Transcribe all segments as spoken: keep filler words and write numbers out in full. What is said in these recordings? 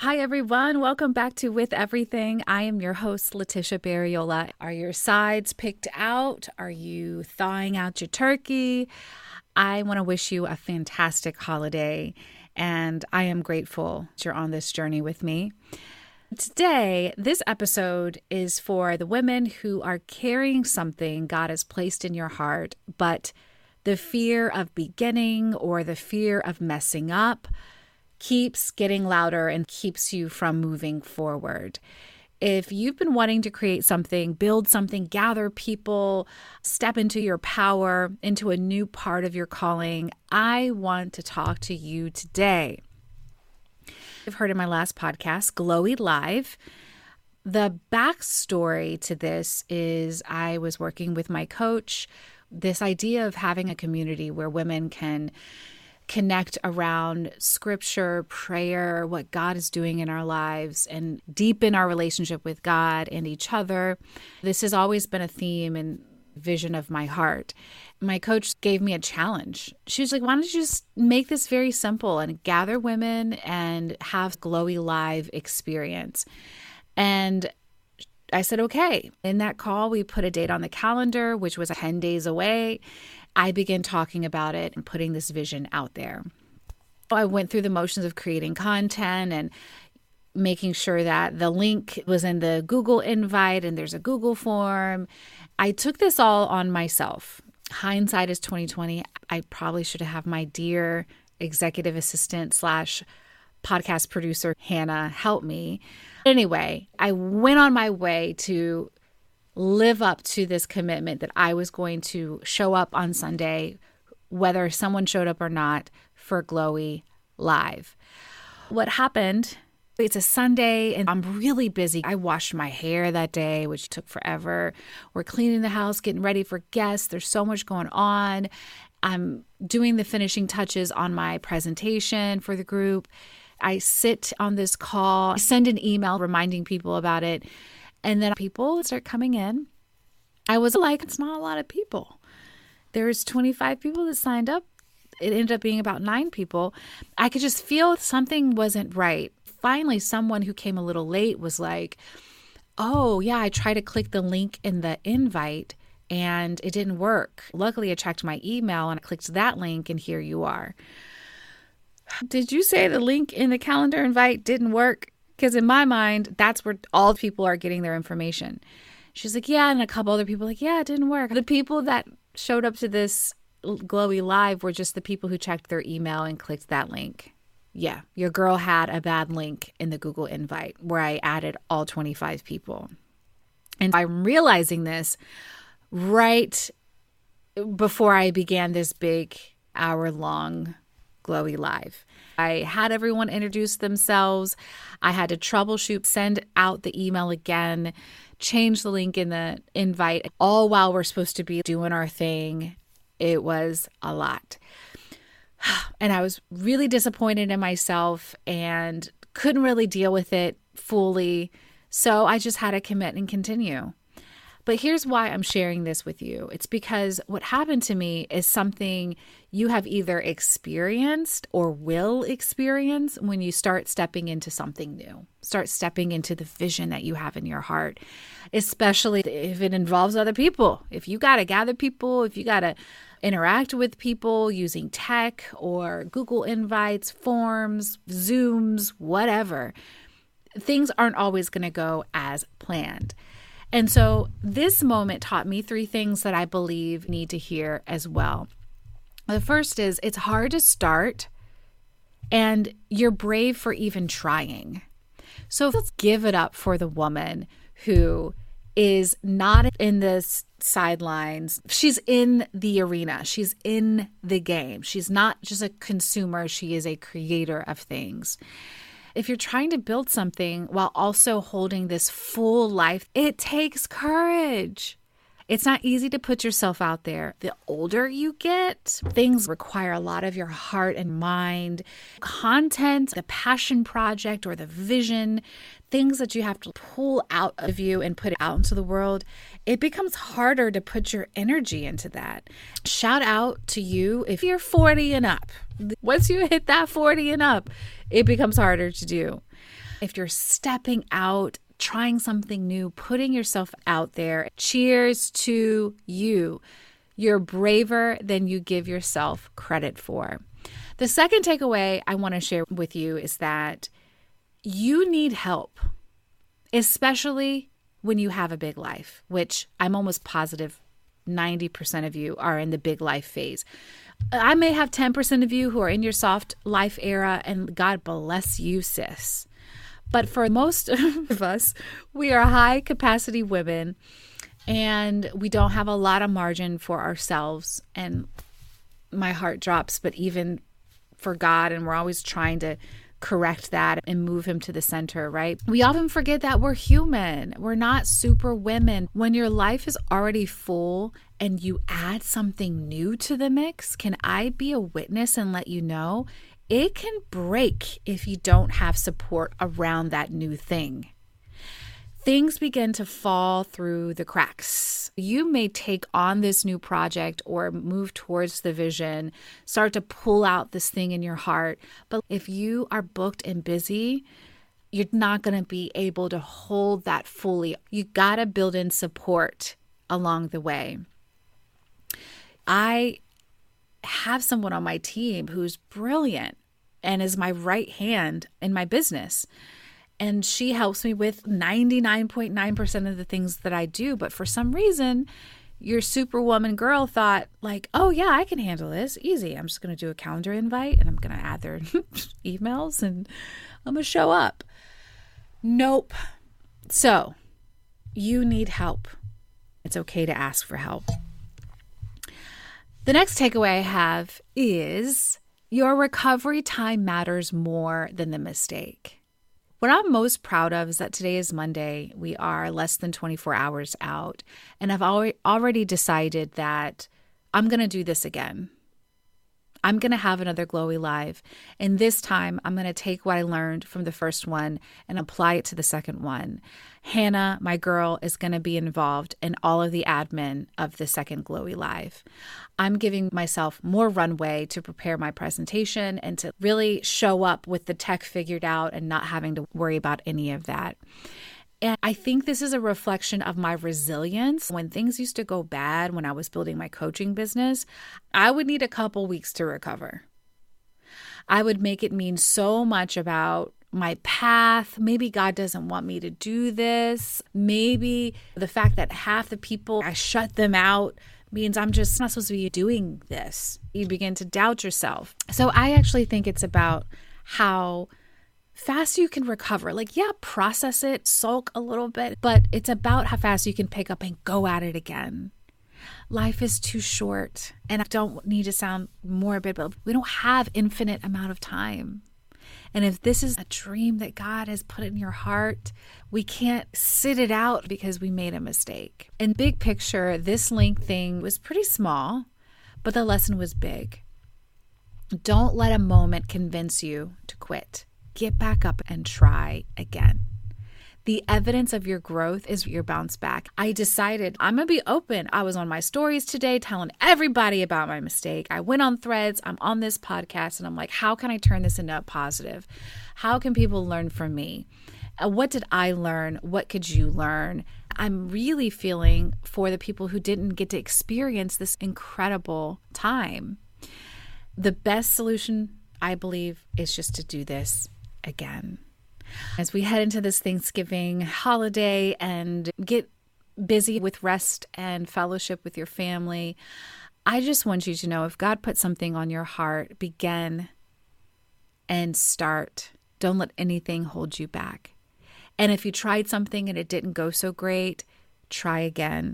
Hi, everyone. Welcome back to With Everything. I am your host, Letitia Barriola. Are your sides picked out? Are you thawing out your turkey? I want to wish you a fantastic holiday, and I am grateful that you're on this journey with me. Today, this episode is for the women who are carrying something God has placed in your heart, but the fear of beginning or the fear of messing up keeps getting louder and keeps you from moving forward. If you've been wanting to create something, build something, gather people, step into your power, into a new part of your calling, I want to talk to you today. You've heard in my last podcast, Glowy Live. The backstory to this is I was working with my coach, this idea of having a community where women can connect around scripture, prayer, what God is doing in our lives, and deepen our relationship with God and each other. This has always been a theme and vision of my heart. My coach gave me a challenge. She was like, why don't you just make this very simple and gather women and have Glowy Live experience? And I said, okay. In that call, we put a date on the calendar, which was ten days away. I began talking about it and putting this vision out there. I went through the motions of creating content and making sure that the link was in the Google invite and there's a Google form. I took this all on myself. Hindsight is twenty twenty. I probably should have my dear executive assistant slash podcast producer, Hannah, help me. Anyway, I went on my way to live up to this commitment that I was going to show up on Sunday, whether someone showed up or not, for Glowy Live. What happened, it's a Sunday and I'm really busy. I washed my hair that day, which took forever. We're cleaning the house, getting ready for guests. There's so much going on. I'm doing the finishing touches on my presentation for the group. I sit on this call, I send an email reminding people about it. And then people start coming in. I was like, it's not a lot of people. There's twenty-five people that signed up. It ended up being about nine people. I could just feel something wasn't right. Finally, someone who came a little late was like, oh, yeah, I tried to click the link in the invite and it didn't work. Luckily, I checked my email and I clicked that link and here you are. Did you say the link in the calendar invite didn't work? Because in my mind, that's where all people are getting their information. She's like, yeah. And a couple other people like, yeah, it didn't work. The people that showed up to this Glowy Live were just the people who checked their email and clicked that link. Yeah, your girl had a bad link in the Google invite where I added all twenty-five people. And I'm realizing this right before I began this big hour-long Glowy Live. I had everyone introduce themselves. I had to troubleshoot, send out the email again, change the link in the invite, all while we're supposed to be doing our thing. It was a lot. And I was really disappointed in myself and couldn't really deal with it fully. So I just had to commit and continue. But here's why I'm sharing this with you. It's because what happened to me is something you have either experienced or will experience when you start stepping into something new. Start stepping into the vision that you have in your heart, especially if it involves other people. If you got to gather people, if you got to interact with people using tech or Google invites, forms, Zooms, whatever, things aren't always going to go as planned. And so this moment taught me three things that I believe need to hear as well. The first is it's hard to start and you're brave for even trying. So let's give it up for the woman who is not in the sidelines. She's in the arena. She's in the game. She's not just a consumer. She is a creator of things. If you're trying to build something while also holding this full life, it takes courage. It's not easy to put yourself out there. The older you get, things require a lot of your heart and mind. Content, the passion project or the vision, things that you have to pull out of you and put out into the world, it becomes harder to put your energy into that. Shout out to you if you're forty and up. Once you hit that forty and up, it becomes harder to do. If you're stepping out, trying something new, putting yourself out there, cheers to you. You're braver than you give yourself credit for. The second takeaway I want to share with you is that you need help, especially when you have a big life, which I'm almost positive ninety percent of you are in the big life phase. I may have ten percent of you who are in your soft life era, and God bless you, sis. But for most of us, we are high capacity women and we don't have a lot of margin for ourselves. And my heart drops, but even for God, and we're always trying to correct that and move him to the center, right? We often forget that we're human. We're not super women. When your life is already full and you add something new to the mix, can I be a witness and let you know it can break if you don't have support around that new thing. Things begin to fall through the cracks. You may take on this new project or move towards the vision, start to pull out this thing in your heart. But if you are booked and busy, you're not going to be able to hold that fully. You got to build in support along the way. I have someone on my team who's brilliant and is my right hand in my business. And she helps me with ninety-nine point nine percent of the things that I do. But for some reason, your superwoman girl thought like, oh yeah, I can handle this easy. I'm just going to do a calendar invite and I'm going to add their emails and I'm going to show up. Nope. So you need help. It's okay to ask for help. The next takeaway I have is your recovery time matters more than the mistake. What I'm most proud of is that today is Monday. We are less than twenty-four hours out, and I've already decided that I'm going to do this again. I'm going to have another Glowy Live, and this time I'm going to take what I learned from the first one and apply it to the second one. Hannah, my girl, is going to be involved in all of the admin of the second Glowy Live. I'm giving myself more runway to prepare my presentation and to really show up with the tech figured out and not having to worry about any of that. And I think this is a reflection of my resilience. When things used to go bad when I was building my coaching business, I would need a couple weeks to recover. I would make it mean so much about my path. Maybe God doesn't want me to do this. Maybe the fact that half the people, I shut them out means I'm just not supposed to be doing this. You begin to doubt yourself. So I actually think it's about how fast you can recover. Like, yeah, process it, sulk a little bit, but it's about how fast you can pick up and go at it again. Life is too short, and I don't need to sound morbid, but we don't have infinite amount of time. And if this is a dream that God has put in your heart, we can't sit it out because we made a mistake. In big picture, this link thing was pretty small, but the lesson was big. Don't let a moment convince you to quit. Get back up and try again. The evidence of your growth is your bounce back. I decided I'm going to be open. I was on my stories today telling everybody about my mistake. I went on Threads. I'm on this podcast and I'm like, how can I turn this into a positive? How can people learn from me? Uh, what did I learn? What could you learn? I'm really feeling for the people who didn't get to experience this incredible time. The best solution, I believe, is just to do this again. As we head into this Thanksgiving holiday and get busy with rest and fellowship with your family, I just want you to know if God put something on your heart, begin and start. Don't let anything hold you back. And if you tried something and it didn't go so great, try again.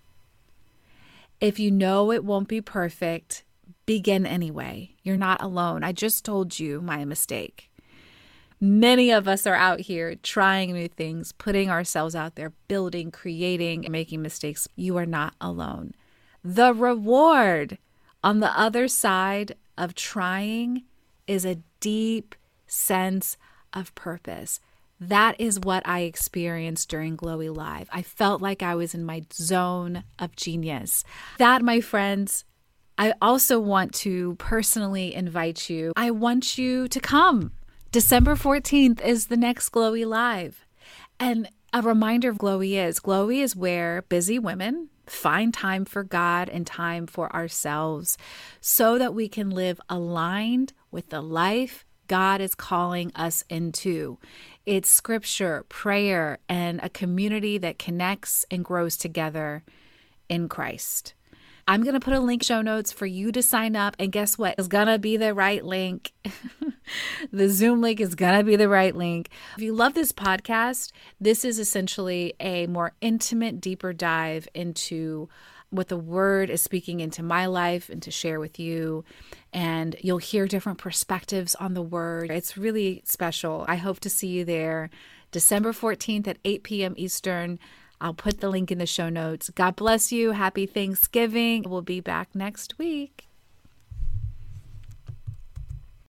If you know it won't be perfect, begin anyway. You're not alone. I just told you my mistake. Many of us are out here trying new things, putting ourselves out there, building, creating, making mistakes. You are not alone. The reward on the other side of trying is a deep sense of purpose. That is what I experienced during Glowy Live. I felt like I was in my zone of genius. That, my friends, I also want to personally invite you. I want you to come December fourteenth is the next Glowy Live. And a reminder of Glowy is, Glowy is where busy women find time for God and time for ourselves so that we can live aligned with the life God is calling us into. It's scripture, prayer, and a community that connects and grows together in Christ. I'm going to put a link in the show notes for you to sign up. And guess what? It's going to be the right link. The Zoom link is going to be the right link. If you love this podcast, this is essentially a more intimate, deeper dive into what the Word is speaking into my life and to share with you. And you'll hear different perspectives on the Word. It's really special. I hope to see you there December fourteenth at eight p.m. Eastern. I'll put the link in the show notes. God bless you. Happy Thanksgiving. We'll be back next week.